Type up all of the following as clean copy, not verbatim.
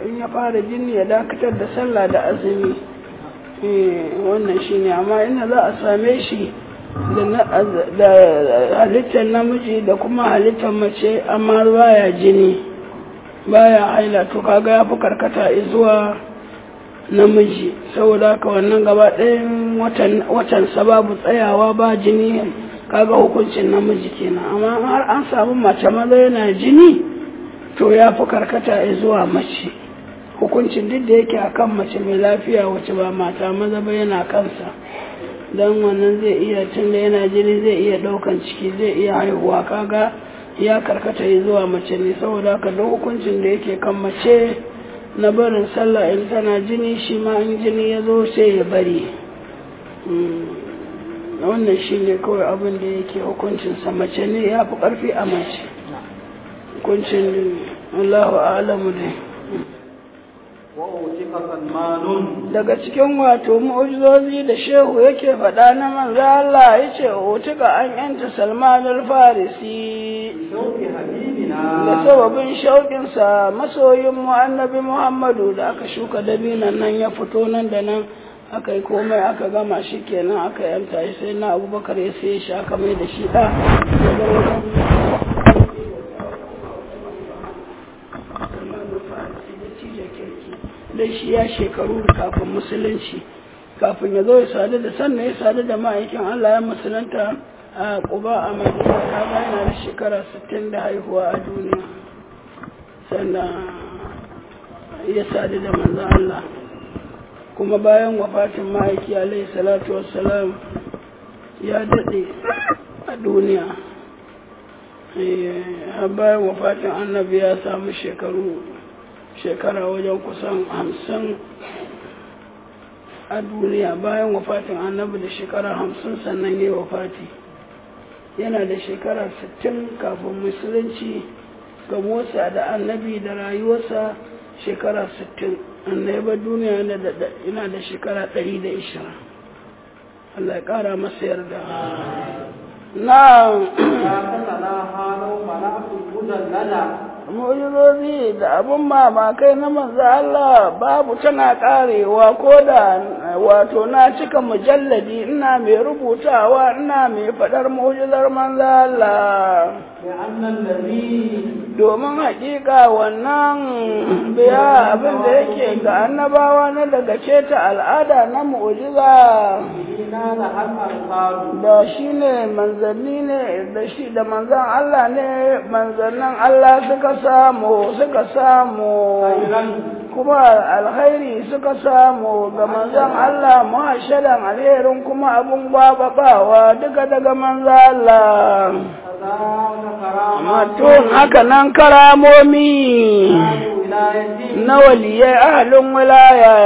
in ya fara jini ya dakatar da sallah da azumi wannan shine amma ina za a same shi da halittar namiji da kuma halittar mace amma baya jini baya haila to kaga ya fi karkata zuwa namiji saboda haka wannan gaba ɗayan watan sababu tsayawa ba jini kaga hukuncin namiji kenan amma har an samu mace maza yana jini to ya fi karkata zuwa mace hukuncin duk da yake akan mace mai lafiya wacce ba mata maza ba yana kansa don wannan zai iya tunda yana jini zai iya ɗaukan ciki zai iya haihuwa kaga ya karkata zuwa mace ne saboda haka duk hukuncin da yake kan mace na barin sallah in tana jini shi ma in jini ya zo sai ya bari wannan shi ne kawai abin da yake hukuncinsa mace ne ya fi ƙarfi a mace hukuncin Allahu a'lamu dai daga cikin wato mu'ujizozi da shehu yake faɗa na manzo Allah yace utika an yanta Salman al-Farisi da sababin shauƙinsa masoyin mu annabi Muhammadu da aka shuka dabinan nan ya fito nan da nan aka yi komai aka gama shi kenan aka yanta shi sai na Abubakar ya sai shi aka mai da shi da dan shi ya shekaru kafin musulunci kafin ya zo ya sadu da sannan ya sadu da ma'aikin Allah ya musulunta a Quba a Madina ya yana da shekara 60 da haihuwa a duniya sannan ya sadu da manzon Allah kuma bayan wafatin ma'aiki alaihi salatu wassalam ya dade a duniya bayan wafatin annabi ya samu shekara wajen kusan 50 a duniya bayan wafatin annabi da shekara 50 sannan ya wafati yana da shekara 60 kafin musulunci ga motsa da annabi da rayuwarsa shekara 60 annabi duniya yana da shekara 120 Allah ya kara masa yarda na mu'jizozi da abun mamakai na manzo Allah babu tana karewa ko da wato na cika mujalladi ina mai rubutawa ina mai fadar mu'jizar manzo Allah domin hakika wannan biya abin da yake ga annabawa na daga keta al'ada na mu'jiza da shi ne manzanni ne da shi da manzan Allah ne manzannin Allah suka samu kuma alkhairi suka samu ga manzan Allah muhashadan alherin kuma abun babawa duka daga manzan Allah matun haka nan karamomi na waliyai ahalin wilaya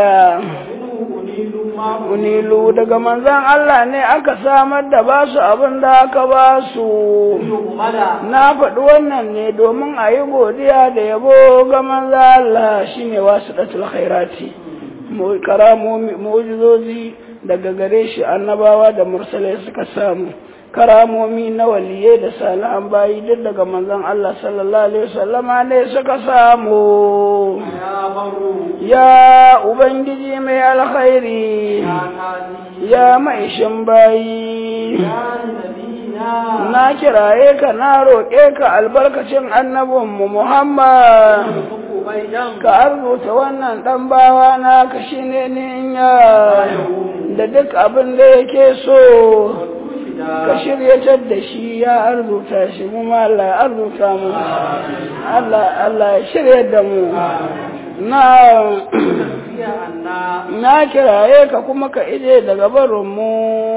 unilu daga manzan Allah ne aka samar da basu abin da aka basu na faɗi wannan ne domin a yi godiya da yabo ga manzan Allah shine wasu ɗatul khairati karamomi mu'jizozi daga gare shi annabawa da mursalai suka samu karamomi na waliyai da salihan bayi duk daga manzon Allah sallallahu alaihi wasallama ne suka samu ya ubangiji mai alkhairi ya maishin bayi na kiraye ka na roƙe ka albarkacin annabinmu Muhammad ka arzuta wannan ɗan bawa na ka shine ninya da duk abin da yake so ka shiryatar da shi ya arzuta shi kuma Allah ya arzuta mu Allah ya shirya da mu na kiraye ka kuma ka ije daga barinmu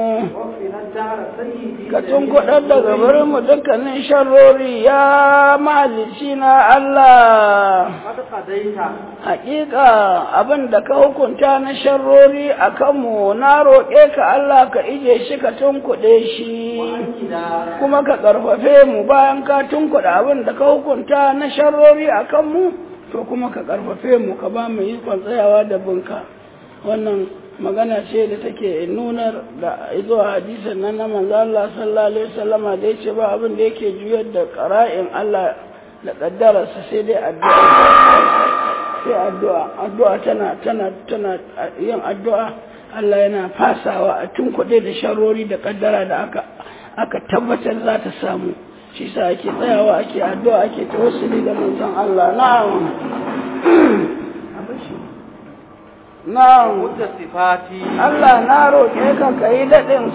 ka tunkuɗar daga barinmu dukkanin sharrori ya mahalicci na Allah hakika abin da ka hukunta na sharrori a kanmu na roƙe ka Allah ka ije shi ka tunkuɗe shi kuma ka ƙarfafe mu bayan ka tunkuɗe abin da ka hukunta na sharrori a kanmu to kuma ka ƙarfafe mu ka ba mu ikon tsayawa da bunka wannan magana ce da take nunar da zuwa hadisin nan na manzo Allah sallallahu alaihi wasallama da yace ba abin da yake juyar da qara'in Allah da kaddararsa sai dai addu'a sai addu'a tana yin addu'a Allah yana fasawa a tunkuɗe da sharori da kaddara da aka tabbatar za ta samu shi sa ake tsayawa ake addu'a ake tawassuli da manzon Allah na'am na'am Allah na roƙe ka kai daɗin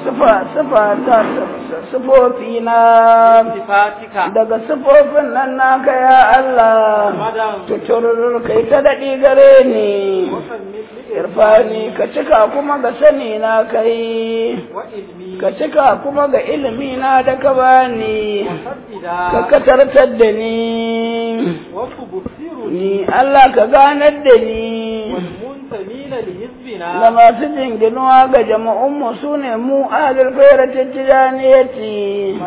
sifofi na daga sifofin nan naka ya Allah tuturur kai ta daɗi gare ni irfani ka cika kuma ga sani na kai ka cika kuma ga ilimi na da ka bani ka katartar da ni Allah ka ganar da ni da masu jinginuwa ga jama'unmu su ne mu ahalar kairatar tijaniyati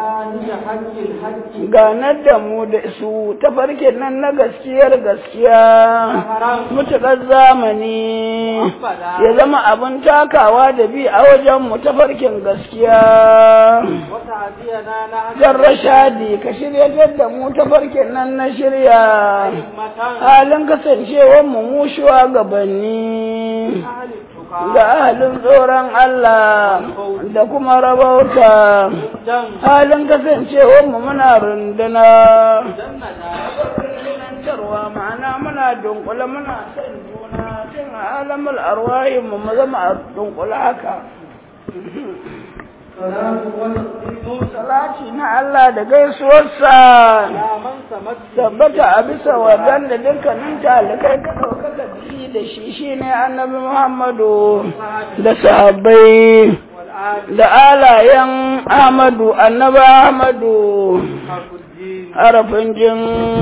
ganar da mu da su tafarkin nan na gaskiya mutuƙar zamani ya zama abin takawa da bi a wajenmu tafarkin gaskiya jan rashadi ka shiryatar da mu tafarkin nan na shirya halin kasancewarmu mu shugabanni da ahalin tsoron Allah da kuma rabauta halin kasancewarmu muna runduna ma'ana muna dunkula muna son juna tun a alamul arwahinmu mu zama a dunkula haka salati na Allah da gaisuwarsa tabbata a bisa wadanda dukkanin talikai ka ɗaukaka biyu da shi ne annabi Muhammadu da sahabbai da alayen Ahmadu annabi Ahmadu harafin jin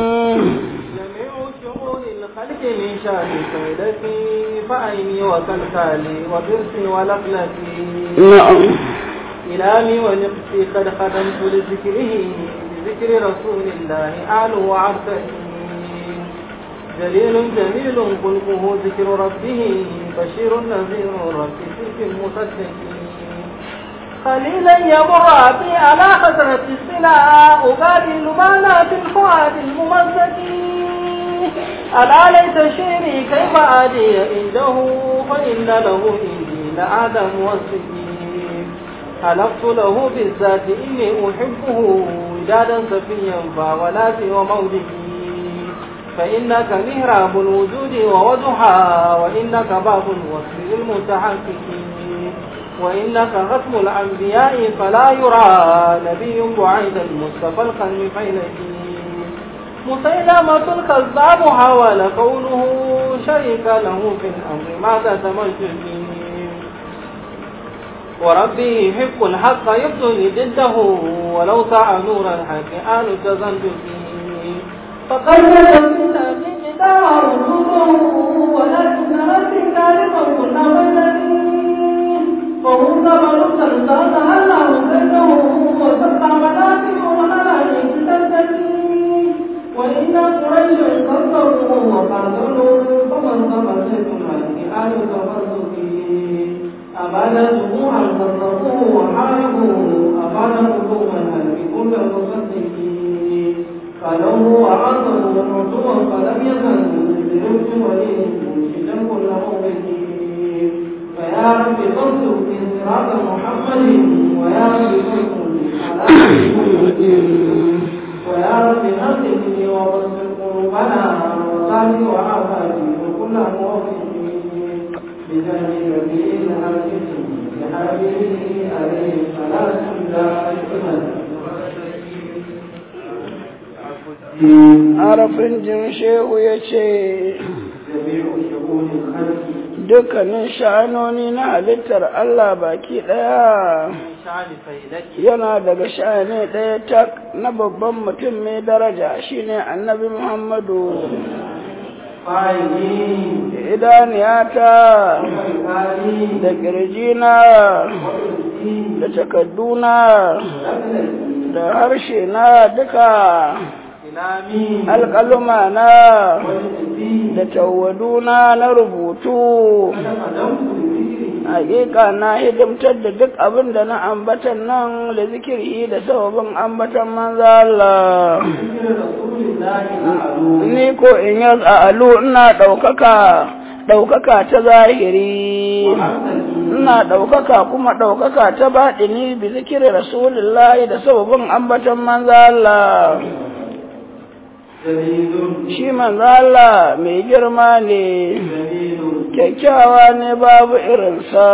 من شان سيدتي فأيني وكالكالي وبرسي ولقلتي إلامي ونقصي قد خدمت لذكره بذكر رسول الله آل وعرفته جليل جميل خلقه ذكر ربه بشير نذير رب سلك مصدق قليلا يمر بي على حسرة السلاء أبادل بالات الفؤاد الممزق ألا ليت شيري كيف أدي عنده فإن له عندي لآدم والسكين حلفت له بالذات إني أحبه ودادا سفيا فولاتي ومولدي فإنك مهراب الوجود ووضحى وإنك باب الوصل للمتحققين وإنك ختم الأنبياء فلا يرى نبي بعيد المصطفى القلم فينتي مسيلمة الكذاب حاول كونه شريك له في الأمر ماذا تمجدني وربي يحب الحق يبطل ضده ولو سعى نور الحق آل تزند فيه فقد نزلنا في كتاب رسوله ولكن ربي كارما كنا بلدين وهو ثمر سلطان الله بينه وسقى منافع ومنافع تنتهي وإن قريش كفروا وقاتلوا فمن تمسك الملك آل تفرقه أبان جموعا كفروا وحاربوا أبان قلوبا هل كل مصدقين فلو أعظموا عدوا فلم يزل بذنوب وليه مرشدا كل مؤمنين فيا رب فانصر في صراط محمد ويا رب فانصر على ويا رب نصرني وبصر قلوبنا وصالح وعافاتي وكل موفقين بجاه نبي الحبيب بحبيبه عليه الصلاة والسلام harafin jin shehu ya ce dukkanin sha'anoni na halittar Allah baki ɗaya yana daga sha'ani ɗaya tak na babban mutum mai daraja shine annabi Muhammadu idaniyata da ƙirjina da takadduna da harshe na duka alƙaluma na da tawaduna na rubutu hakika na hidimtar da duk abin da na ambatan nan da zikiri da sababin ambatan manzo Allah ni ko in yi alu ina ɗaukaka ta zahiri ina ɗaukaka kuma ɗaukaka ta baɗini bi zikiri rasulullahi da sababin ambatan manzo Allah shi manzo Allah mai girma ne kyakkyawa ne babu irinsa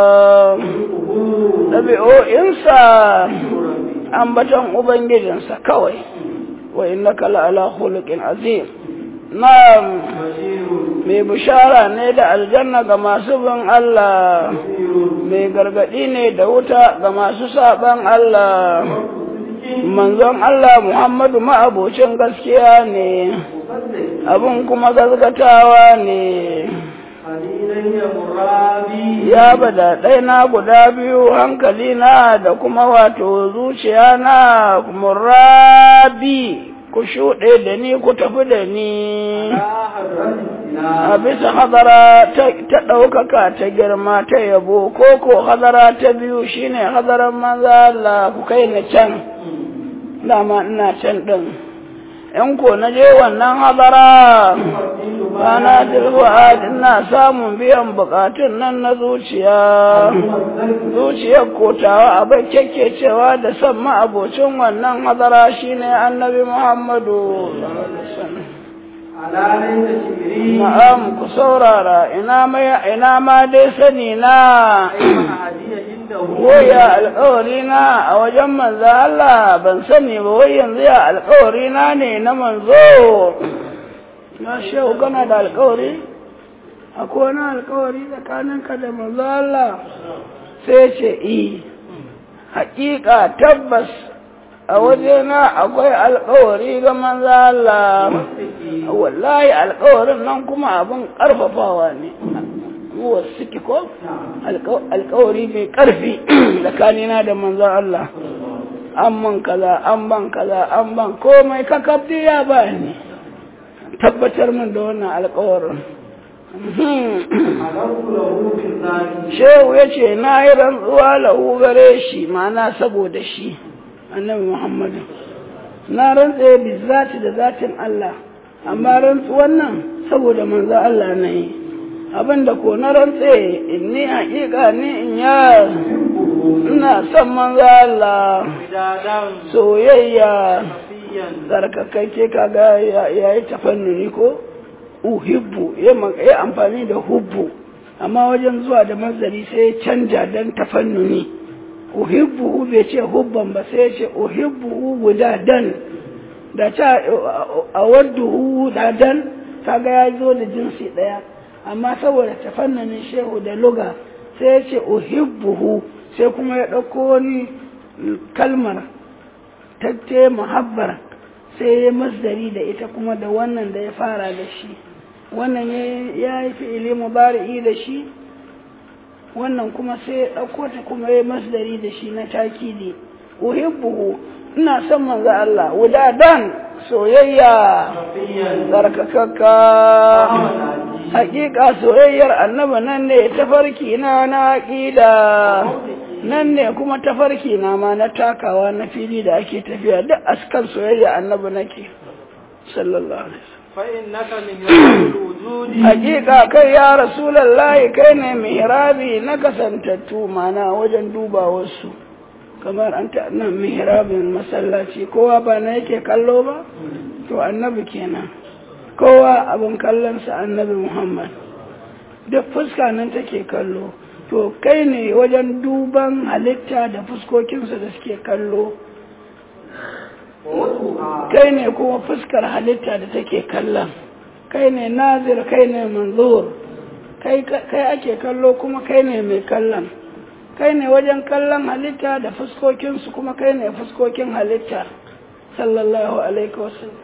ɗabi'o'insa ambatan ubangijinsa kawai wa innaka la'ala khuluqin azim na'am mai bishara ne da aljanna ga masu bin Allah mai gargadi ne da wuta ga masu saban Allah manzon Allah Muhammadu ma'abocin gaskiya ne abun kuma gaskatawa ne ya bada ɗaina guda biyu hankali na da kuma wato zuciya na murabi ku shuɗe da ni ku tafi da ni a bisa hadara ta ɗaukaka ta girma ta yabo ko hadara ta biyu shine hadaran manzo Allah ku kai ni can dama ina can ɗin in ko na je wannan hadara ana tilwa'ad ina samun biyan bukatun nan na zuciyar kotawa abin cewa da san ma'abocin wannan hadara shine annabi Muhammadu na'am ku saurara ina ma dai sani na waya alƙawari na a wajen manzo Allah ban sani ba wai yanzu ya alƙawari na ne na manzo na shehu kana da alƙawari akwai wani alƙawari tsakaninka da manzo Allah sai ce haƙiƙa tabbas a wajena akwai alƙawari ga manzo Allah wallahi alƙawarin nan kuma abin ƙarfafawa ne suke ko alƙawari mai ƙarfi tsakanina da manzo Allah an ban kaza komai kakabdi ya ba ni tabbatar min da wannan alƙawarin shehu ya ce na yi rantsuwa lahu gare shi ma'ana saboda shi annabi Muhammadu na rantse bi zati da zatin Allah amma rantsuwan nan saboda manzo Allah na yi abinda ko na rantse inni haƙiƙa ni in ya ina son manzo Allah soyayya tsarkakakke kaga yayi tafannuni ko uhibbu ya amfani da hubbu amma wajen zuwa da mazari sai ya canja dan tafannuni uhibbu bai ce hubban ba sai ya ce uhibbu wudadan da ta awaddu dadan kaga ya zo da jinsi daya amma saboda tafannunin shehu da luga sai ya ce uhibbuhu sai kuma ya ɗauko wani kalmar tatte muhabbar sai ya masdari da ita kuma da wannan da ya fara da shi wannan ya yi fi'ili mubari'i da shi wannan kuma sai ya ɗauko ta kuma ya masdari da shi na takidi uhibbuhu ina son manzo Allah wudadan soyayya tsarkakakka hakika soyayyar annaba nan ne tafarki na aqida nan ne kuma tafarki na ma na takawa na fili da ake tafiya duk askan soyayya annaba nake sallallahu alaihi wasallam fa innaka min wujudi hakika kai ya rasulullahi kai ne mihrabi na kasantattu mana wajen duba wasu kamar an ta nan mihrabin masallaci kowa ba na yake kallo ba to annabi kenan kowa abin kallonsa annabi Muhammad duk fuska nan take kallo to kai ne wajen duban halitta da fuskokinsu da suke kallo kai ne kuma fuskar halitta da take kallon kai ne nazir kai ne manzur kai ake kallo kuma kai ne mai kallon kai ne wajen kallon halitta da fuskokinsu kuma kai ne fuskokin halitta sallallahu alaihi wasallam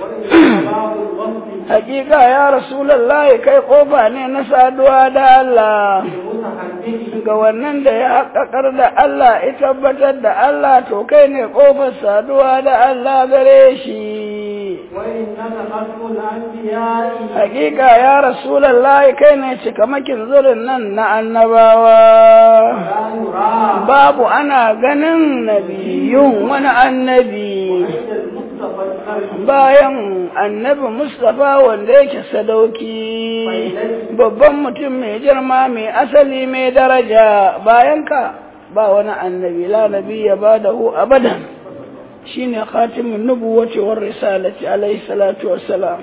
hakika ya rasulullahi kai kofa ne na saduwa da Allah ga wannan da ya haƙaƙar da Allah ya tabbatar da Allah to kai ne kofar saduwa da Allah gare shi وإنك ختم الأنبياء hakika ya rasulullahi kai ne cikamakin zurin nan na annabawa لا يرى babu ana ganin nabiyun wani annabi عند المصطفى الكريم bayan annabi Mustapha wanda yake sadauki babban mutum mai girma mai asali mai daraja bayan ka ba wani annabi la nabiyya ba'dahu abadan shine khatimun nubuwati war risalati alayhi salatu wassalam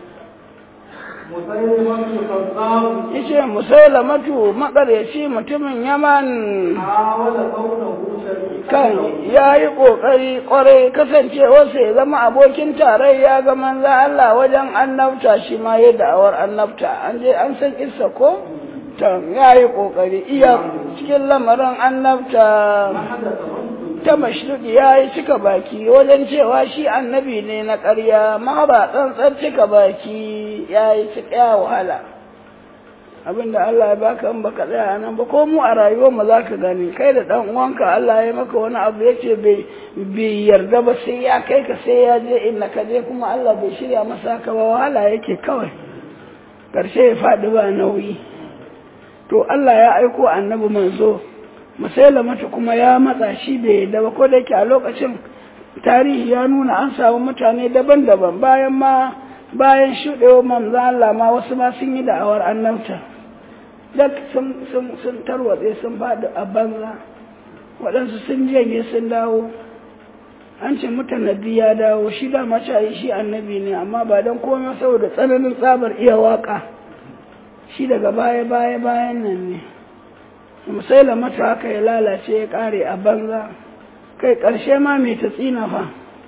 مسيلمة الكذاب yace musailamatu makaryaci mutumin Yaman حاول كونه شريكا kan yayi kokari kwarai kasancewarsa ya zama abokin tarayya ga manzo Allah wajen annabta shi ma yayin da'awar annabta an je an san kissa ko ta yayi kokari iya cikin lamarin annabta ta mashruki yayi cika baki wajen cewa shi annabi ne na ƙarya ma ba tsantsar cika baki yayi cika wahala abinda Allah ya baka in baka tsaya nan ba ko mu a rayuwar mu zaka gani kai da dan uwanka Allah ya maka wani abu yace bai yarda ba sai ya kai ka sai ya je inna ka je kuma Allah bai shirya masa ka ba wahala yake kawai karshe ya fadi ba nauyi to Allah ya aiko annabi manzo musailamatu kuma ya matsa shi bai yarda ba ko da yake a lokacin tarihi ya nuna an samu mutane daban-daban bayan shuɗewa manzo Allah ma wasu ma sun yi da'awar annabta duk sun tarwatse sun faɗi a banza waɗansu sun janye sun dawo an ce mutanaddi ya dawo shi da mace shi annabi ne amma ba don komai saboda tsananin tsabar iya waka shi daga bayan nan ne musailamatu haka ya lalace ya ƙare a banza kai ƙarshe ma mai ta tsina fa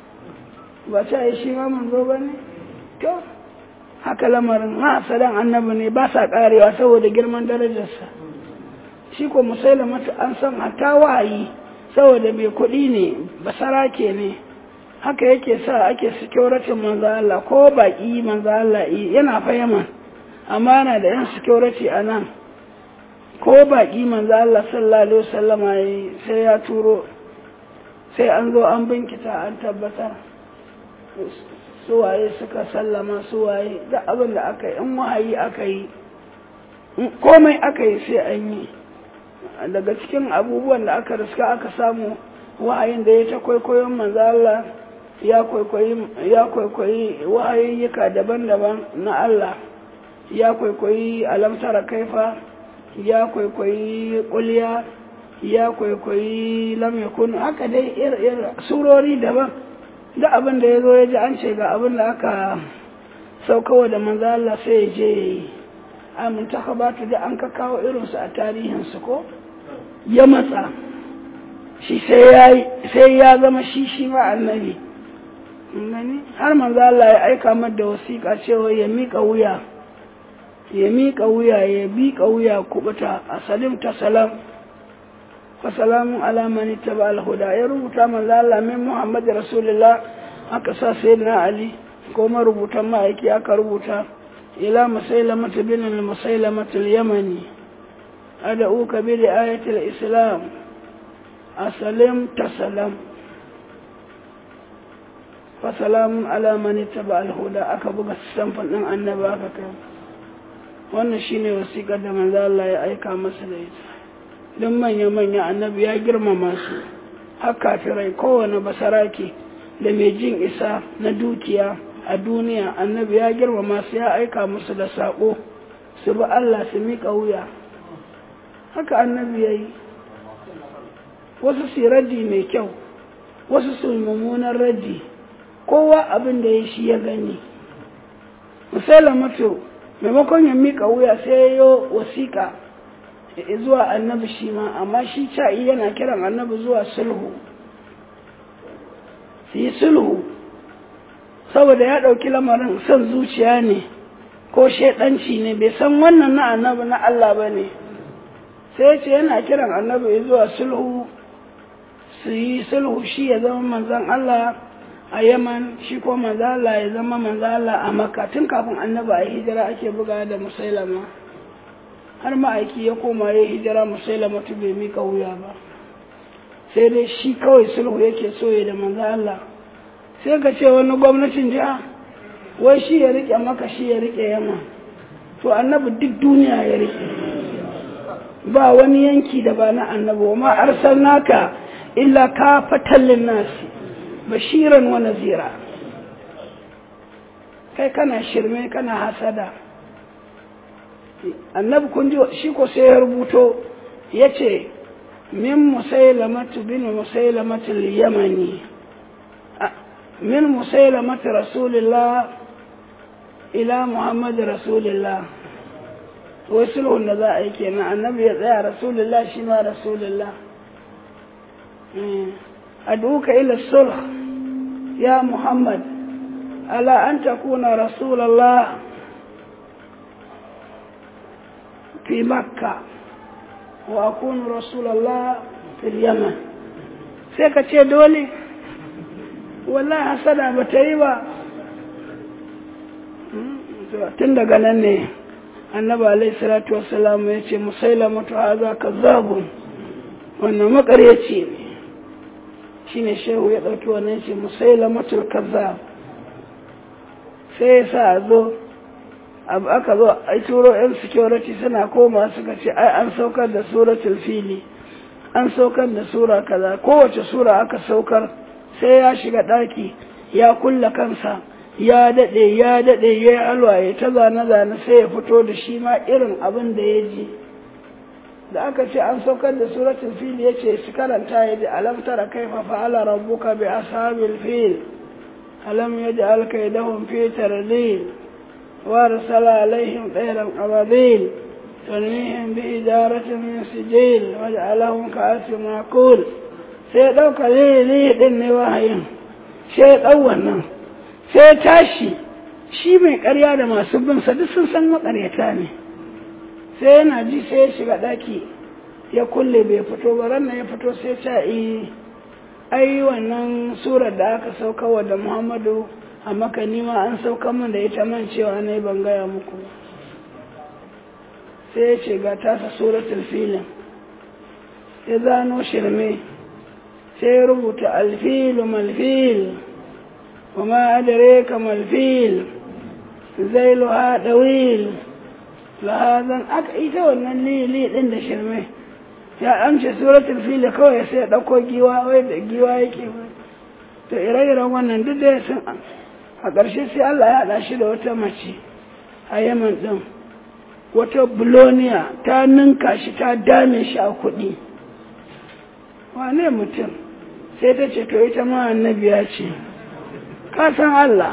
ba ta yi shi ma manzo ba ne to haka lamarin sadan annabi ne ba sa karewa saboda girman darajarsa shi ko musailamatu an san hatta wahayi saboda mai kuɗi ne basarake ne haka yake sa ake security manzo Allah ko baki manzo Allah yana fa Yaman amma yana da yan security anan ko baki manzo Allah sallallahu alaihi wasallam sai ya turo sai an zo an binkita an tabbatar suwaye suka sallama suwaye da abin da aka yi in wahayi aka yi komai aka yi sai an yi daga cikin abubuwan da aka riska aka samu wahayin da ya ta kwaikwayon manzo Allah ya kwaikwayi wahayiyyuka daban-daban na Allah ya kwaikwayi alamtara kaifa ya kwaikwayi kulliya ya kwaikwayi lam yakun haka dai surori daban da abin da ya zo ya ji an ce ga abin da aka saukawa da manzo Allah sai ya je yayi amintaka ba ta da an ka kawo irinsu a tarihinsu ko ya matsa shi sai ya zama shi ma annabi gani har manzo Allah ya aika mata da wasiƙa cewa ya miƙa wuya ya miƙa wuya kubuta asalim ta salam fa salamun ala man ittaba al-huda ya rubuta manzo Allah min Muhammad Rasulullah aka sa sayyidina Ali ko marubutan ma'aiki aka rubuta ila musailamah bin al-musailamah al-yamani ad'uka bi ayati al-islam asalim tasalam fa salamun ala man ittaba al-huda aka buga samfan din annabi aka kai wannan shine wasiƙar da manzo Allah ya aika masa da ita don manya-manya annabi ya girmama su har kafirai kowane basarake da mai jin isa na dukiya a duniya annabi ya girmama su ya aika musu da saƙo su bi Allah su miƙa wuya haka annabi ya yi wasu su raddi mai kyau wasu su mummunan raddi kowa abin da ya shi ya gani musailamatu maimakon ya miƙa wuya sai ya yi wasiƙa zuwa annabi shi ma amma shi ca'i yana kiran annabi zuwa sulhu su yi sulhu saboda ya ɗauki lamarin son zuciya ne ko shaidanci ne bai san wannan na annabi na Allah ba ne sai ce yana kiran annabi zuwa sulhu su yi sulhu shi ya zama manzan Allah a Yaman shi ko manzan Allah ya zama manzan Allah a Makka tun kafin annabi a hijira ake buga da Musailama har ma'aiki ya koma ya hijira Musailama tu bai mika wuya ba sai dai shi kawai sulhu yake so ya da manzo Allah sai ka ce wani gwamnatin jiha wai shi ya rike maka shi ya rike yamma to annabi duk duniya ya rike ba wani yanki da ba na annabi wa ma arsalnaka illa kafatan linnasi bashiran wa nazira kai kana shirme kana hasada annabi kun ji shi ko sai ya rubuto yace min musailamatu bin musailamatu al-yamani min musailamatu rasulillah ila muhammad rasulillah wai sulhun da za a yi kenan annabi ya tsaya rasulullah shi ma rasulullah aduka ila sulh ya muhammad ala an takuna rasulullah fi makkah wa akunu rasulullah fil yaman sai ka ce dole wallahi hasada ba ta yi ba tun daga nan ne annabi alayhi salatu wassalam ya ce musailamatu hadha kazzabun wannan makaryaci ne shine shehu ya dauki wannan ce musailamatu kazzab sai sa zo aka zo ai turo yan security suna koma suka ce ai an saukar da suratul fili an saukar da sura kaza kowace sura aka saukar sai ya shiga daki ya kulla kansa ya dade ya alwaye ta zane sai ya fito da shi ma irin abin da ya ji da aka ce an saukar da suratul fil yace shi karanta yaji alam tara kaifa fa'ala rabbuka bi ashabil fil alam yaj'al kaydahum fi tardil wa arsala alaihim tayran ababil tanmihim bi idaratin min sijil waj'alahum ka'asin ma'kul sai dauka lili din ne wahayin sai dau wannan sai tashi shi mai ƙarya da masu bin sa duk sun san maƙaryata ne sai yana ji sai ya shiga daki ya kulle bai fito ba ran ya fito sai ta ai wannan surar da aka sauka wa da Muhammadu a Makka ni ma an sauka min da ita man cewa ne ban gaya muku sai ya ce ga tasa suratul filin ya zano shirme sai ya rubuta alfilu malfil وما أدريك ما الفيل ذيلها طويل لهذا ita wannan lili din da shirme ya amce suratul fil kawai sai dauko giwa wai da giwa yake to ire-iren wannan duk da sun a ƙarshe sai Allah ya hada shi da wata mace a Yaman din wata buloniya ta ninka shi ta dame shi a kuɗi wane mutum sai ta ce to ita ma annabiya ce ka san Allah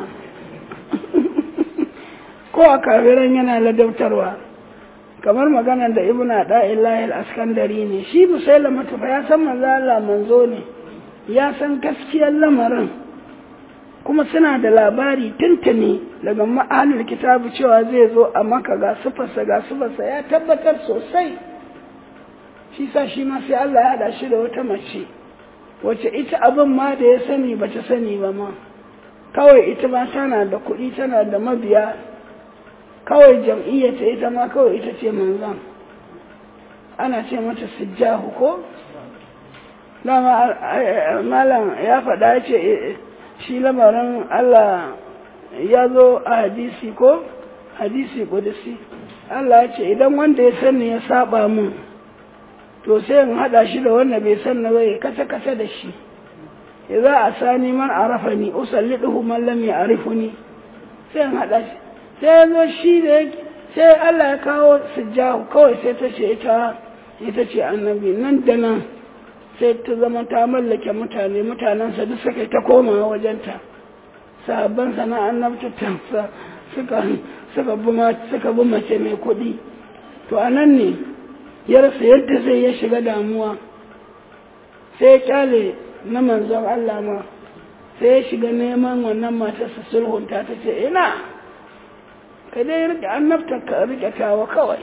ko a kafiran yana ladautarwa kamar maganar da ibn Ada'illahi al-Askandari ne shi Musailama fa ya san manzo Allah manzo ne ya san gaskiyar lamarin kuma suna da labari tuntuni daga ma'anar kitabu cewa zai zo a Makka ga sufarsa ya tabbatar sosai shi sa shi ma sai Allah ya hada shi da wata mace wacce ita abin ma da ya sani bata sani ba ma kawai ita ma tana da kuɗi tana da mabiya kawai jam'iyyata ita ma kawai ita ce manzan ana ce mata sijjahu ko dama malam ya faɗa ce shi lamarin Allah ya zo a hadisi ko hadisi kudusi Allah ya ce idan wanda ya sani ya saba mun to sai in haɗa shi da wanda bai sanna bai kasa da shi idza asani man arafani usalliduhu man lam ya'rifuni sai hada shi sai zo shi da sai Allah ya kawo sujjahu kawai sai ta ce ita ce annabi nan da nan sai ta zama ta mallake mutanen sa duk suka ta koma wajenta sahabban sa na annabta tansa suka bi mace mai kuɗi to anan ne ya rasa yadda zai ya shiga damuwa sai ya kyale na manzon Allah ma sai ya shiga neman wannan matarsa sulhunta ta ce ina ka dai rike annabta ka rike tawa kawai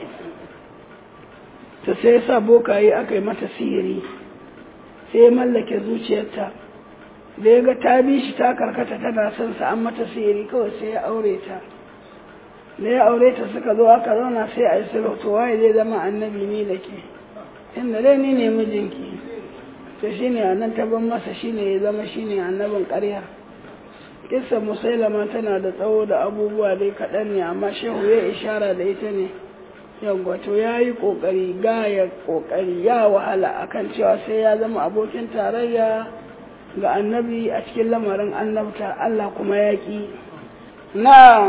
ta sai sa bokaye aka yi mata sihiri sai ya mallake zuciyarta da ya ga ta bi shi ta karkata tana son sa an mata sihiri kawai sai ya aure ta da ya aure ta suka zo aka zauna sai a yi sulhu to waye zai zama annabi ne da ke inda dai ni ne mijinki to shi ne a nan taban masa shi ne ya zama shi ne annabin ƙarya kissa musailama tana da tsawo da abubuwa dai kaɗan ne amma shehu ya ishara da ita ne yawwa to ya yi ƙoƙari gaya ƙoƙari ya wahala akan cewa sai ya zama abokin tarayya ga annabi a cikin lamarin annabta Allah kuma ya ƙi na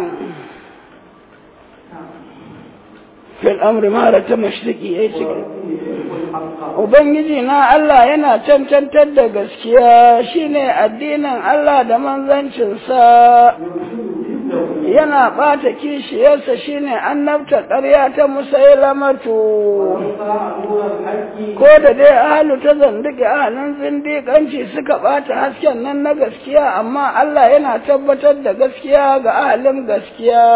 fil amri mara ta mashriki ya ce ubangiji na Allah yana cancantar da gaskiya shine addinin Allah da manzancinsa yana ɓata kishiyarsa shine annabta ƙarya ta musailamatu ko da dai ahalu ta zandike ahalin zindiƙanci suka ɓata hasken nan na gaskiya amma Allah yana tabbatar da gaskiya ga ahalin gaskiya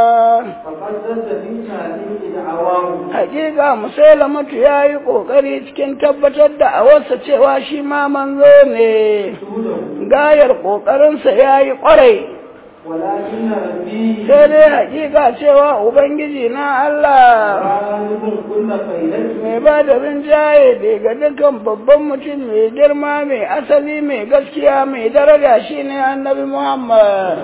hakika musailamatu ya yi ƙoƙari cikin tabbatar da awarsa cewa shi ma manzo ne gayar ƙoƙarinsa ya yi ƙwarai sai dai hakika cewa ubangiji na Allah mai ba da rinjaye daga dukkan babban mutum mai girma mai asali mai gaskiya mai daraja shine annabi Muhammad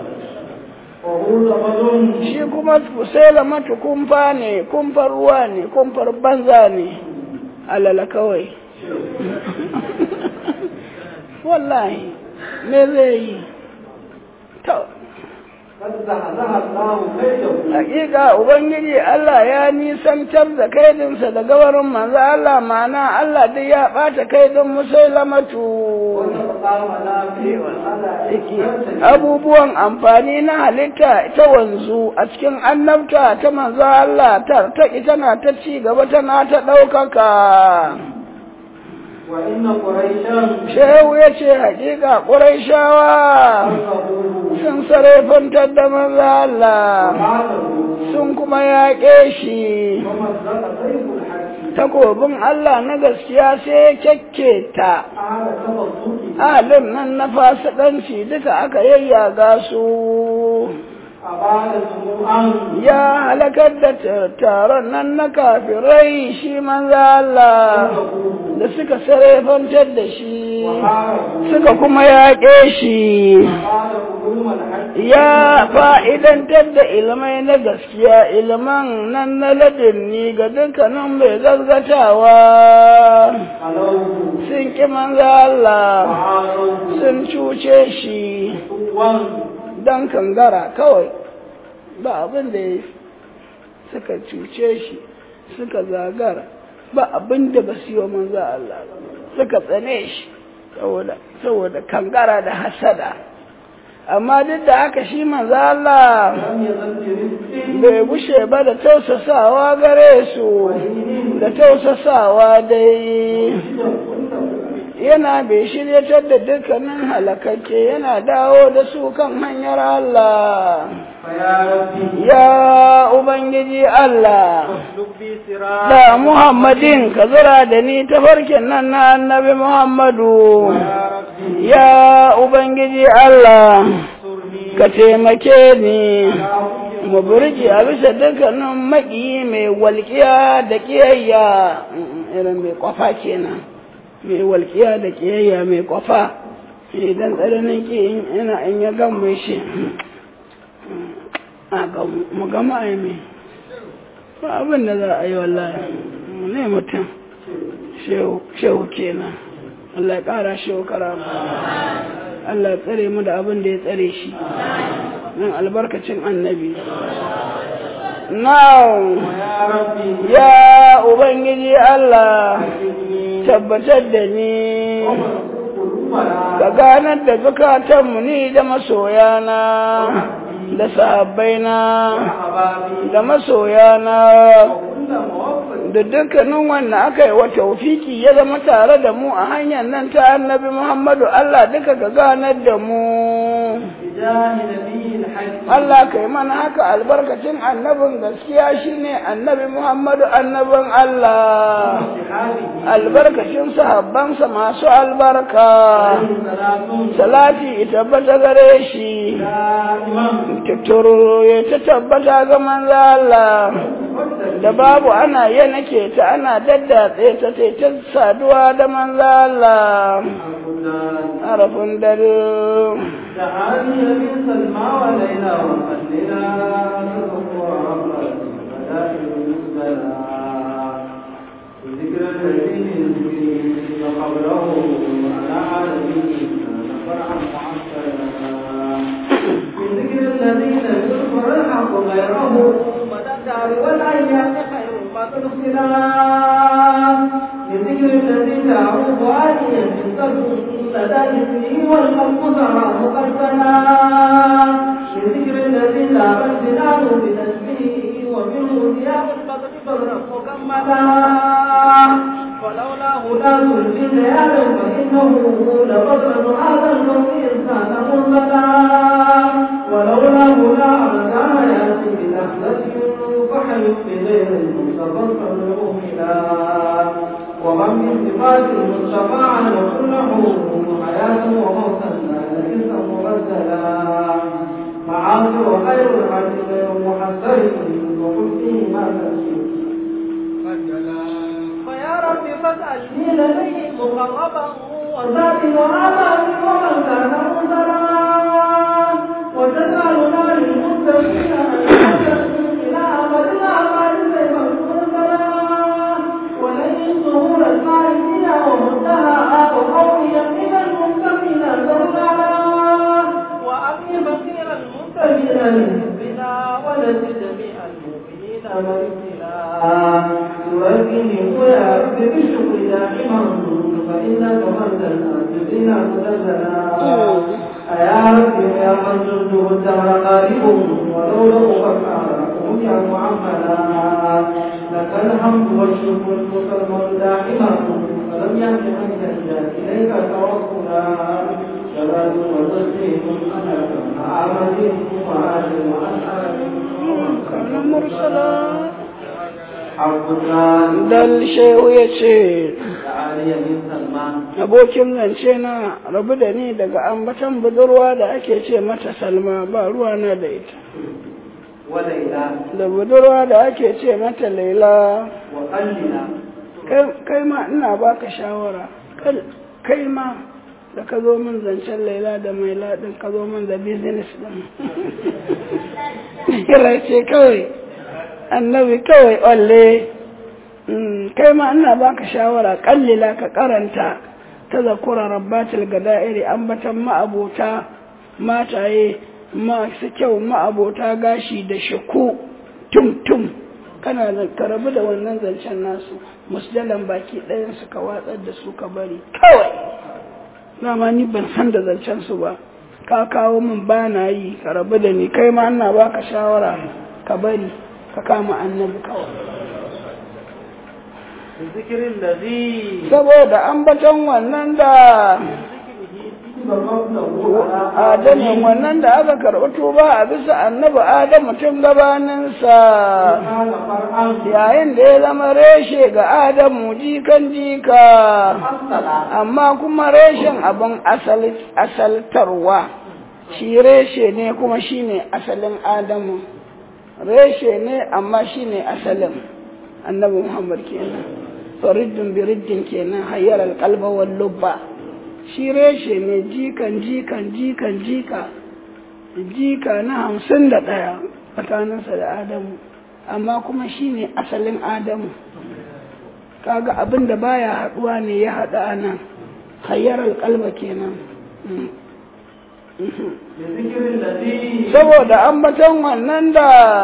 shi kuma Musailamatu kumfa ne kumfar ruwa ne kumfar banza ne alala kawai wallahi me zai yi hakika ubangiji Allah ya nisantar da kaidinsa da gawarin manzo Allah mana Allah dai ya bata kaidin Musailamatu abubuwan amfani na halitta ta wanzu a cikin annabta ta manzo Allah ta tana ta ci gaba tana ta ɗaukaka shehu ya ce hakika ƙuraishawa sun sarrafantar da manzo Allah sun kuma yaƙe shi takobin Allah na gaskiya sai ya kyakketa ahalin nan na fasikanci duka aka yayyaga su ya halakar da taron nan na kafirai shi manzo Allah da suka sarrafantar da shi suka kuma yaƙe shi ya fa'idantar da ilmai na gaskiya ilman nan na ladinni ga dukkanin mai gazgatawa sun ƙi manzo Allah sun cuce shi dan kangara kawai ba abin da ya suka cuce shi suka zagara ba abin da ba su yi wa manzo Allah suka tsane shi saboda kangara da hasada amma duk da haka shi manzo Allah bai bushe ba da tausasawa gare su da tausasawa dai yana bai shiryatar da dukkanin halakakke yana dawo da su kan hanyar Allah ya ubangiji Allah da Muhammadin ka zura da ni tafarkin nan na annabi Muhammadu ya ubangiji Allah ka taimake ni mu burge a bisa dukkanin maƙiyi mai walƙiya da ƙiyayya irin mai kwafa kenan mai walƙiya da ƙiyayya mai kwafa idan tsananin ƙi ina in ya gamu shi mu gama a yi ba abin da za a yi wallahi ne mutum shehu kenan Allah ya ƙara shehu karama Allah ya tsare mu da abin da ya tsare shi nan albarkacin annabi ya ubangiji Allah tabbatar da ni ka ganar da zukatanmu ni da masoyana da sahabbaina da masoyana da dukkanin wanda aka yi wa taufiki ya zama tare da mu a hanyar nan ta annabi Muhammadu Allah duka ka ganar da mu Allah ka yi mana haka albarkacin annabin gaskiya shine annabi Muhammadu annabin Allah albarkacin sahabbansa masu albarka salati tabbata gare shi tattaro ya ta tabbata ga manzo Allah da babu ana yanake ta ana daddatse ta sai ta saduwa da manzo Allah harafin dare تعالي من سلمى وليلى وقلنا تذكر ربك فدائم المسدلا ذكر الذين وقبله على عالمين فرعا معسلا من ذكر الذين يذكر الحق غيره مدى الدار والايام خير ما تدخلا من ذكر الذي تعرف عاليا من سلم لدى اسمه والخلق ترى مقدما من ذكر الذي لا امتنان بنجمه ومنه ثياب البطن فرق مكملا ولولاه لا تلقي ليالا فانه لبطل هذا الموت انسان مرمدا ولولاه لا كان ياتي بالاخلة فحي بغير المصطفى مؤمنا ومن من صفات المصطفى على كله حياة وموتا ليس مبدلا معاصي وخير الحج غير محسن وقل فيه ما تشرك فيا رب فاسألني لديه مقربا وزادي وآبائي ومن كان مرسلا وتجعلنا للمتقين إلى أبد الأعمال سيفا مرسلا ولئن ظهور الفارسين ومنتهى وقويا من المتقين زرقا وأبي بصير المتقين بنا ولد جميع المؤمنين مرسلا تركني ويا رب بالشكر دائما فإنك من الآجزين مدللا أيا رب يا من جنده الدهر قريب ولولا فكاركم يا معملا لك الحمد والشكر المسلم دائما فلم يأت من يهدى إليك توكلا شباب وتسليم أنا أعمد وآل وأسأل كان مرسلا dal shehu ya ce abokin zance na rabu da ni daga ambatan budurwa da ake ce mata salma ba ruwa na da ita da budurwa da ake ce mata laila kai ma ina baka shawara kai ma da ka zo min zancen laila da mai ladin ka zo min da business din kira ce kawai annabi kawai walle kai ma ina baka shawara kallila ka karanta ta zakura rabbatul gada'iri ambatan ma'abota mataye masu kyau ma'abota gashi da shaku tum kana ka rabu da wannan zancen nasu musdalan baki ɗayan su ka watsar da su ka bari kawai dama ni ban san da zancen su ba ka kawo min ba na yi ka rabu da ni kai ma ina baka shawara ka bari ka kama annabi kawai saboda ambaton wannan da adamin wannan da aka karɓi tuba a bisa annabi adamu tun gabaninsa yayin da ya zama reshe ga adamu jikan jika amma kuma reshen abin asaltarwa shi reshe ne kuma shi ne asalin adamu reshe ne amma shi ne asalin annabi muhammad kenan fariddin biriddin kenan hayyar alƙalba wal lubba shi reshe ne jika na 51 tsakaninsa da adamu amma kuma shi ne asalin adamu kaga abin da baya haɗuwa ne ya haɗa a nan hayyar alƙalba kenan saboda ambaton wannan da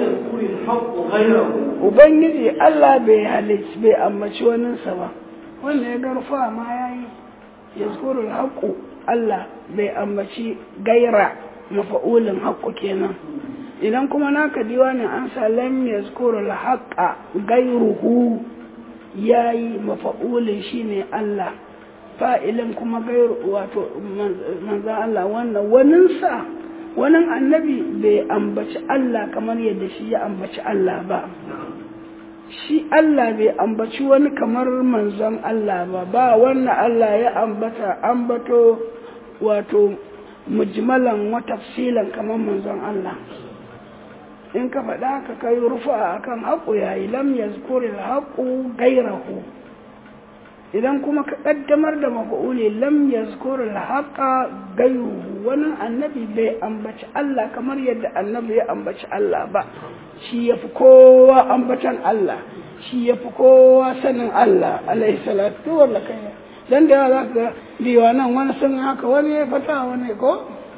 ubangiji Allah bai ambaci waninsa ba wanda ya garfa ma ya yi yazkurul haqqu Allah bai ambaci gaira mafa'ulin haqqu kenan idan kuma naka diwanin an sa lam yazkurul haqqa gairuhu yayi mafa'ulin shine Allah fa'ilin kuma gairu wato manzo Allah wannan waninsa wannan annabi bai ambaci Allah kamar yadda shi ya ambaci Allah ba shi Allah bai ambaci wani kamar manzon Allah ba wannan Allah ya ambato wato mujmalan wa tafsilan kamar manzon Allah in ka faɗa ka kai rufa akan haƙu yayi lam yazkuril haƙu gairahu idan kuma ka ƙaddamar da mafa'uli lam yazkuril haqa gairuhu wani annabi bai ambaci Allah kamar yadda annabi ya ambaci Allah ba shi yafi kowa ambatan Allah shi yafi kowa sanin Allah alaihi salatu wala kai dan da yawa zaka biwa nan wani sun haka wani ya fata wani ko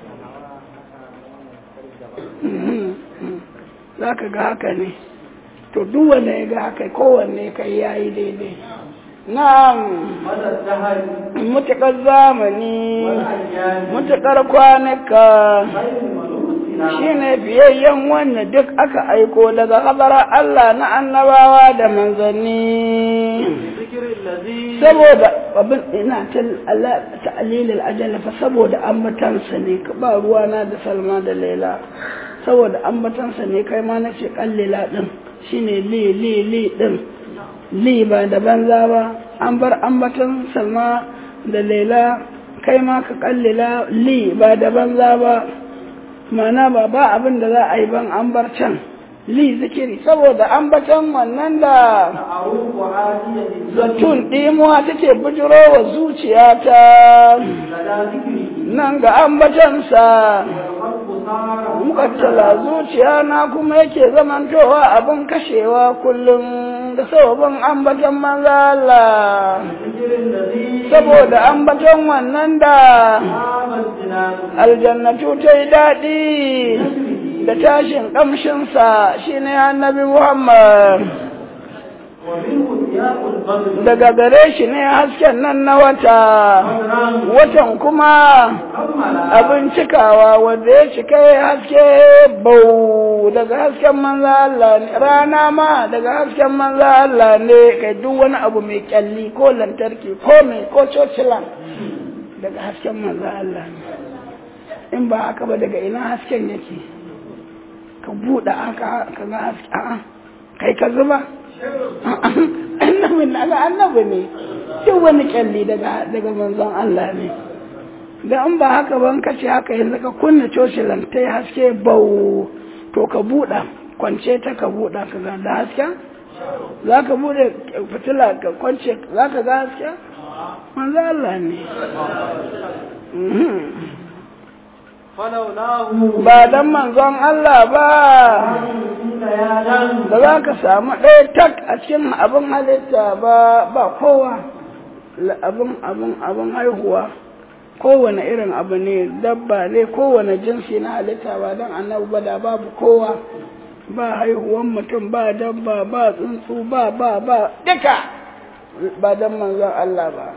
zaka ga haka ne to duk wanda ya ga haka kowanne kai yayi daidai na'am mutakar zamani mutakar kwanaka shine biyayyen wanda duk aka aiko daga kabara Allah na annabawa da manzanni saboda abin ina ta'lil al-ajal fa saboda ambatansa ne ba ruwana da Salma da Laila saboda ambatansa ne kai ma nace kallila din shine li din li ba da banza ba an bar ambatan Salma da Laila kai ma ka kallila li ba da banza ba mana ba abin da za a yi ban an bar can li zikiri saboda ambatan wannan da zatun ɗimuwa take bujiro wa zuciyata nan ga ambatansa mukattala zuciya na kuma yake zamantowa abin kashewa kullum da sababin ambatan manzo Allah saboda ambatan wannan da aljannatu ta yi daɗi da tashin ƙamshinsa shine annabi Muhammad daga gare shi ne hasken nan na watan kuma abin cikawa wanda ya cika haske bau daga hasken manzo Allah ne rana ma daga hasken manzo Allah ne kai duk wani abu mai kyalli ko lantarki ko mai ko cocilan daga hasken manzo Allah ne in ba haka ba daga ina hasken yake ka buɗe aka ka ga haske kai ka zuba annabi ne duk wani kyalli daga manzon Allah ne da an ba haka ban kace haka yanzu ka kunna cocilan ta haske bau to ka buɗa kwance ta ka buɗa ka ga da haske za ka buɗe fitila ka kwance za ka ga haske manzon Allah ne ba dan manzon Allah ba da za ka samu ɗaya tak a cikin abin halitta ba kowa abin haihuwa kowane irin abu ne dabba ne kowane jinsi na halitta ba don annabi ba da babu kowa ba haihuwan mutum ba dabba ba tsuntsu ba duka ba don manzon Allah ba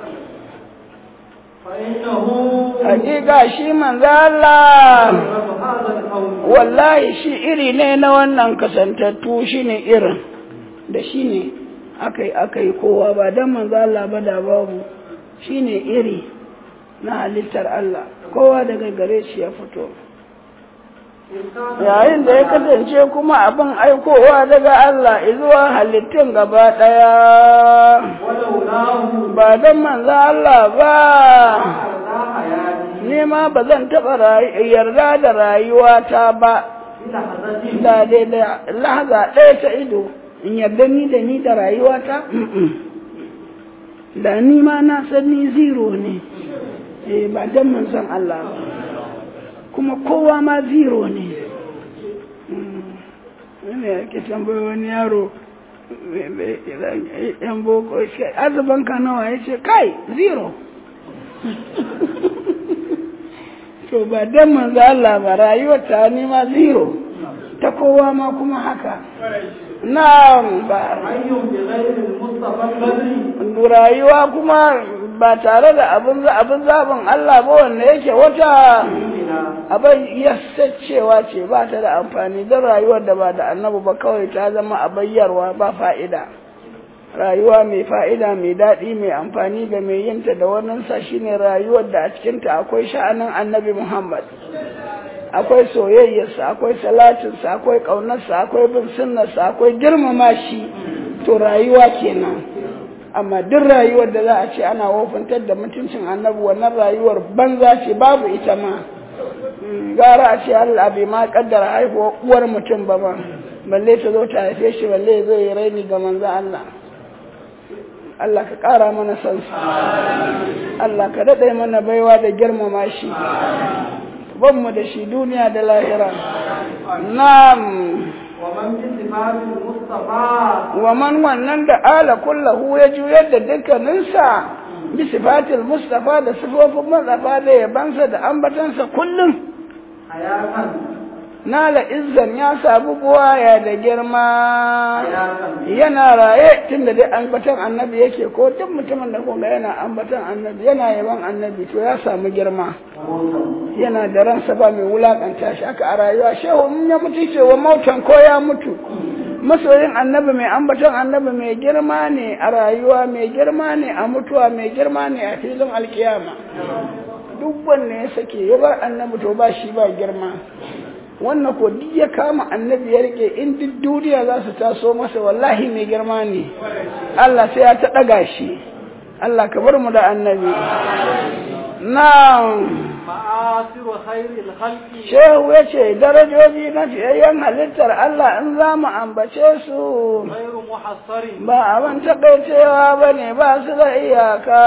hakika shi manzo Allah wallahi shi iri ne na wannan kasantattu shine irin da shine akai kowa ba dan manzo Allah ba da babu shine iri na halittar Allah kowa daga gare shi ya fito yayin da ya kasance kuma abin aikowa daga Allah zuwa halittun gaba daya ba dan manzo Allah ba ni ma ba zan taɓa yarda da rayuwata ba da lahaza ɗaya ta ido in yarda ni da rayuwata da ni ma na san ni zero ne ba dan manzon Allah ba kuma kowa ma zero ne wani yake tambayi wani yaro yan boko azuban ka nawa ya ce kai zero to ba dan manzo Allah ba rayuwar ta ni ma zero ta kowa ma kuma haka na'am ba rayuwa kuma ba tare da abin zaɓin Allah ba wanda yake wata abin yassacewa ce ba ta da amfani don rayuwar da ba da annabi ba kawai ta zama abayyarwa ba fa'ida rayuwa mai fa'ida mai daɗi mai amfani ga mai yinta da waninsa shine rayuwar da a cikinta akwai sha'anin annabi Muhammad akwai soyayyarsa akwai salatinsa akwai ƙaunarsa akwai bin sunnarsa akwai girmama shi to rayuwa kenan amma duk rayuwar da za a ce ana wofantar da mutuncin annabi wannan rayuwar banza ce babu ita ma gara a ce Allah bai ma kaddara haihuwar uwar mutum ba ma balle ta zo ta haife shi balle ya zo ya raini ga manzo Allah. Allah ka ƙara mana sansu, Allah ka daɗe mana baiwa da girmama shi, ban mu da shi duniya da lahira. Na'am. Wa man wannan da ala kullahu ya juyar da dukkaninsa bi sifatil Mustafa da sifofin Mustafa da yabansa da ambatansa kullum. Nala izzan ya sabu buwaya da girma yana raye tun da dai ambatan annabi yake ko duk mutumin da kuma yana ambatan annabi yana yaban annabi to ya samu girma yana da ransa ba mai wulakanta shi aka a rayuwa shehu in ya mutu cewa mautan ko ya mutu masoyin annabi mai ambatan annabi mai girma ne a rayuwa mai girma ne a mutuwa mai girma ne a filin alkiyama duk wanda ya sake ya bar annabi to ba shi ba girma wannan ko duk ya kama annabi ya rike in duk duniya za su taso masa wallahi mai girma ne Allah sai ya ta daga shi Allah ka bar mu da annabi na'am ma'asiru khairil khalqi shehu yace darajoji na fiyayyen halittar Allah in za mu ambace su ghairu muhassarin ba abin takaicewa bane ba su da iyaka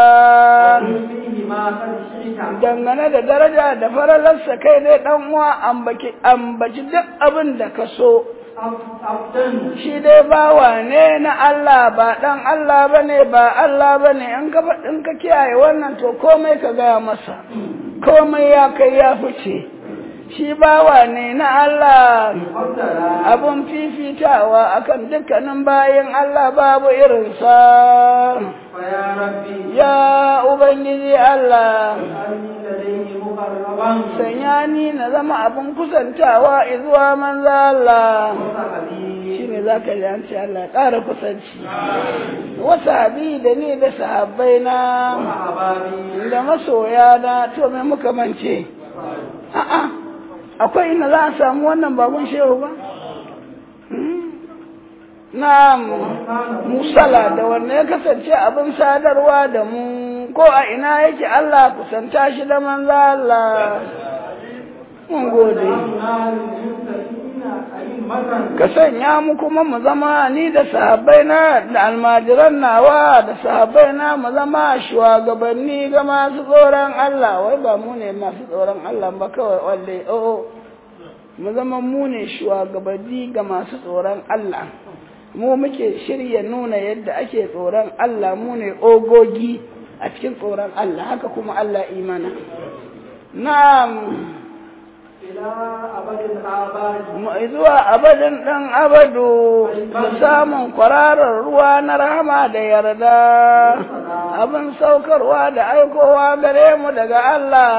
dangane da daraja da faralarsa kai dai dan uwa ambaci duk abin da ka so shi dai bawa ne na Allah ba dan Allah bane ba Allah bane in ka kiyaye wannan to komai ka gaya masa komai ya kai ya fice shi bawa ne na Allah abun fifitawa akan dukkanin bayin Allah babu irinsa ya ubangiji Allah sanya ni na zama abun kusantawa izuwa manzo Allah shine zaka ji an ce Allah ƙara kusanci wasabi da ni da sahabbai na da masoya na to me muka mance a'a akwai ina za a samu wannan babun shehu ba na musala da wannan ya kasance abin sadarwa da mu ko a ina yake Allah kusanta shi da manzo Allah mun gode ka sanya mu kuma mu zama ni da sahabbai na da almajiran nawa da sahabbai na mu zama shugabanni ga masu tsoron Allah wai ba mu ne masu tsoron Allah ba kawai walle mu zama mu ne shugabanni ga masu tsoron Allah mu muke shirya nuna yadda ake tsoron Allah mu ne ogogi a cikin tsoron Allah haka kuma Allah imana na'am zuwa abadin ɗan abadu da samun kwararar ruwa na rahama da yarda abin saukarwa da aikowa gare mu daga Allah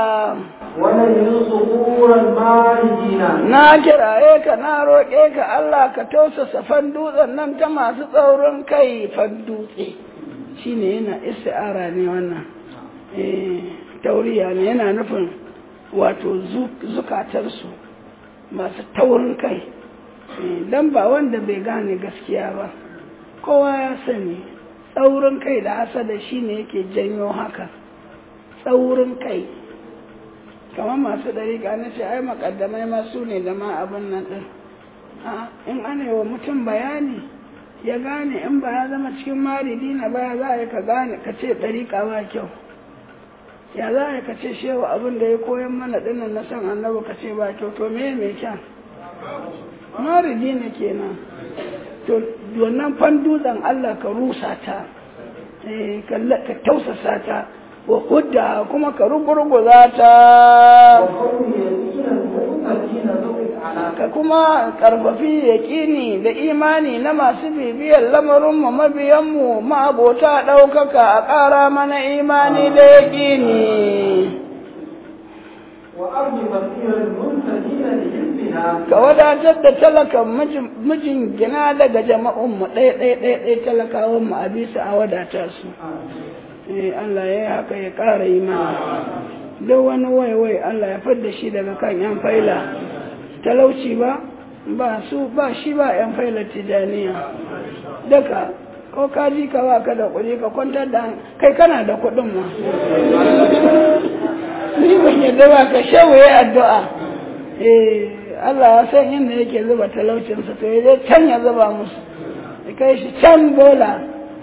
na kiraye ka na roƙe ka Allah ka tausasa fandutsen nan ta masu tsaurin kai fandutse shine yana isti'ara ne wannan tauriya ne yana nufin wato zukatarsu masu taurin kai don ba wanda bai gane gaskiya ba kowa ya sani tsaurin kai da hasada shine yake janyo haka tsaurin kai kamar masu dariƙa na ce ai makaddamai masu ne da ma abin nan ɗin in ana yi wa mutum bayani ya gane in ba ya zama cikin maridi na baya za a yi ka gane ka ce dariƙa ba kyau ya za a kace shewa abin da ya koyan mana dinnan na san annabi ka ce ba kyau to me mai kyan maridi ne kenan to wannan fandutsen Allah ka rusa ta ka tausasa ta wa hudda kuma ka rugurguza ta ka kuma karfafi yaƙini da imani na masu bibiyar lamarinmu mabiyanmu ma'abota ɗaukaka a ƙara mana imani da yaƙini ka wadatar da talakan mijin gina daga jama'unmu ɗaya talakawanmu a bisa a wadata su Allah ya yi haka ya ƙara imani duk wani waiwai Allah ya fadda shi daga kan yan faila talauci ba shi ba yan faila tijaniya daga ko ka ji ka ba ka da kuɗi ka kwantar da kai kana da kuɗin ma ni ban yadda ba ka shawaye addu'a Allah ya san inda yake zuba talaucinsa to ya je can ya zuba musu ya kai shi can bola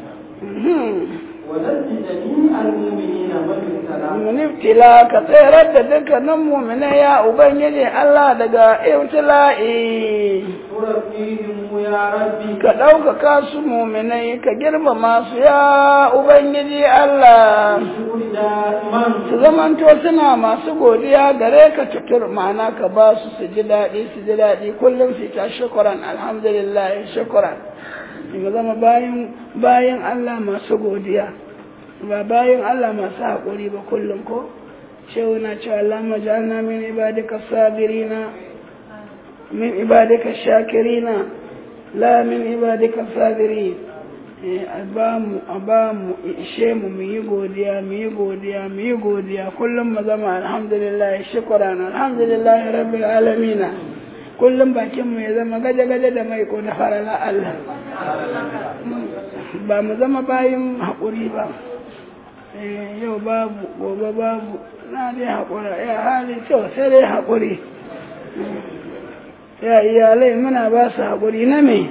munibtila ka tsayar da dukkanin mu'minai ya ubangiji Allah daga ibtila'i ka ɗaukaka su mu'minai ka girmama su ya ubangiji Allah su zamanto suna masu godiya gare ka tutur ma'ana ka ba su su ji daɗi kullum su ta shukuran alhamdulillah shukuran ga zama bayan Allah masu godiya ba bayan Allah masu haƙuri ba kullum ko shehu na cewa Allah majalna min ibadika sabirina min ibadika shakirina la min ibadika sabirin a ba mu ishe mu yi godiya kullum mu zama alhamdulillah shukran alhamdulillah rabbil alamin kullum bakin mu ya zama gaje da mai ko na farala Allah ba mu zama bayin haƙuri ba yau babu gobe babu na dai haƙura ya hali kyau sai dai haƙuri ya iyalai muna ba su haƙuri na me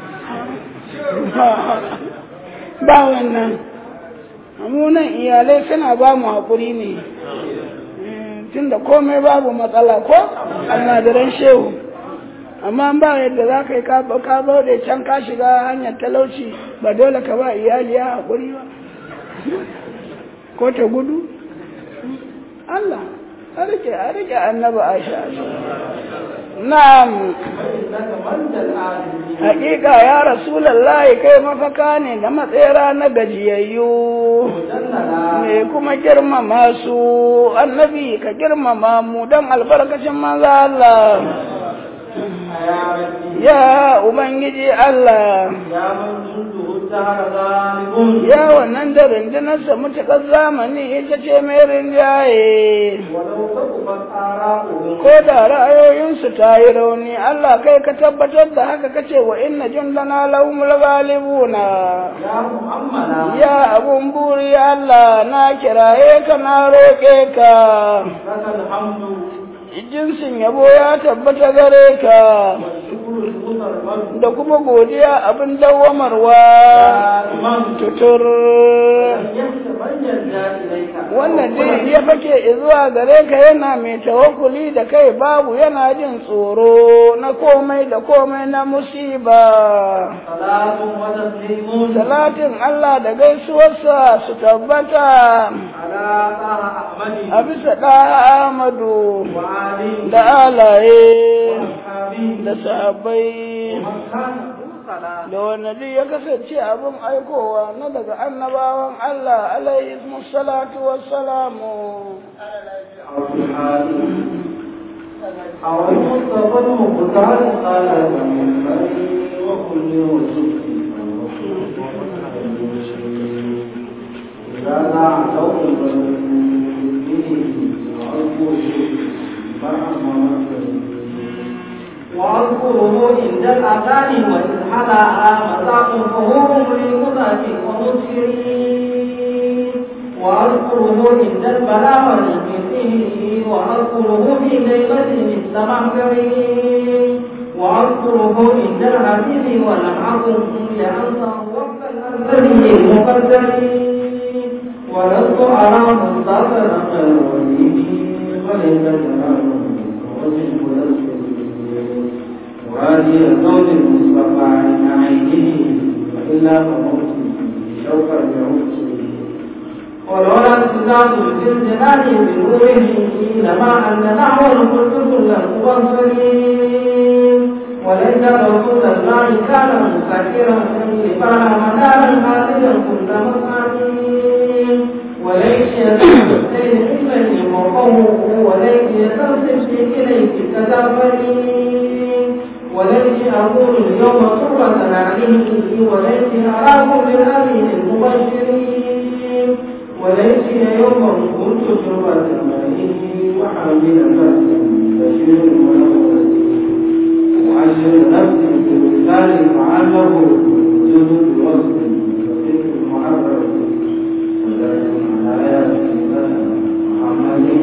ba wannan amunan iyalai suna ba mu haƙuri ne tunda komai babu matsala ko almadiran shehu amma ba yadda za ka yi ka bauɗe can ka shiga hanyar talauci ba dole ka ba iyali ya haƙuri ba ko ta gudu Allah a rike annaba Aisha na'am haƙiƙa ya rasulullahi kai mafaka ne da matsayara na gajiyayyu me kuma girmama su annabi ka girmama mu don albarkacin manzo Allah ya ubangiji Allah ya wannan da rundunarsa mutukar zamani ita ce mai rinjaye ko da ra'ayoyinsu ta yi rauni Allah kai ka tabbatar da haka kace wa inna jundana lahumul ghalibuna ya abun buri Allah na kiraye ka na roƙe ka jinsin yabo ya tabbata gare ka da kuma godiya abin dawamarwa tutur wannan dai ya fake zuwa gare ka yana mai tawakkuli da kai babu yana jin tsoro na komai da komai na musiba salatin Allah da gaisuwarsa su tabbata a bisa ɗaha Ahmadu da alaye da sahabbai da wanda duk ya kasance abin aikowa na daga annabawan Allah alaihi musallatu wassalamu واذكره عند الأذان وإذ حلا مذاق فهوم للمذاق ومسرين واذكره عند البلاء والمسير واذكره في ليلة مثل محجرين واذكره عند الحديث والعظم لأنه وقت الأنبياء المقدرين ولست أرى مستقرا غير وليه وليس جلاله وجه وهذه الزوج المصطفى عن عينه وإلا فموته شوقا يعود ولولا استزاد الجلال بنوره لما أن نحو الخلق كله مبصرين وليس رسول الله كان مسكرا لبان مدارا قاتلا كل مسعين وليس يزيد الليل إلا يمرقه وليس يستنصف إليك كذابين وليس أقول اليوم صورة عليه وليس أراكم بالأمين المبشرين وليس يوم كنت شربة مائه وحامل نفس بشير ونور وعشر نفس في الرسال فعله جزء بوصف وذكر المعبر ودرس على آيات محمد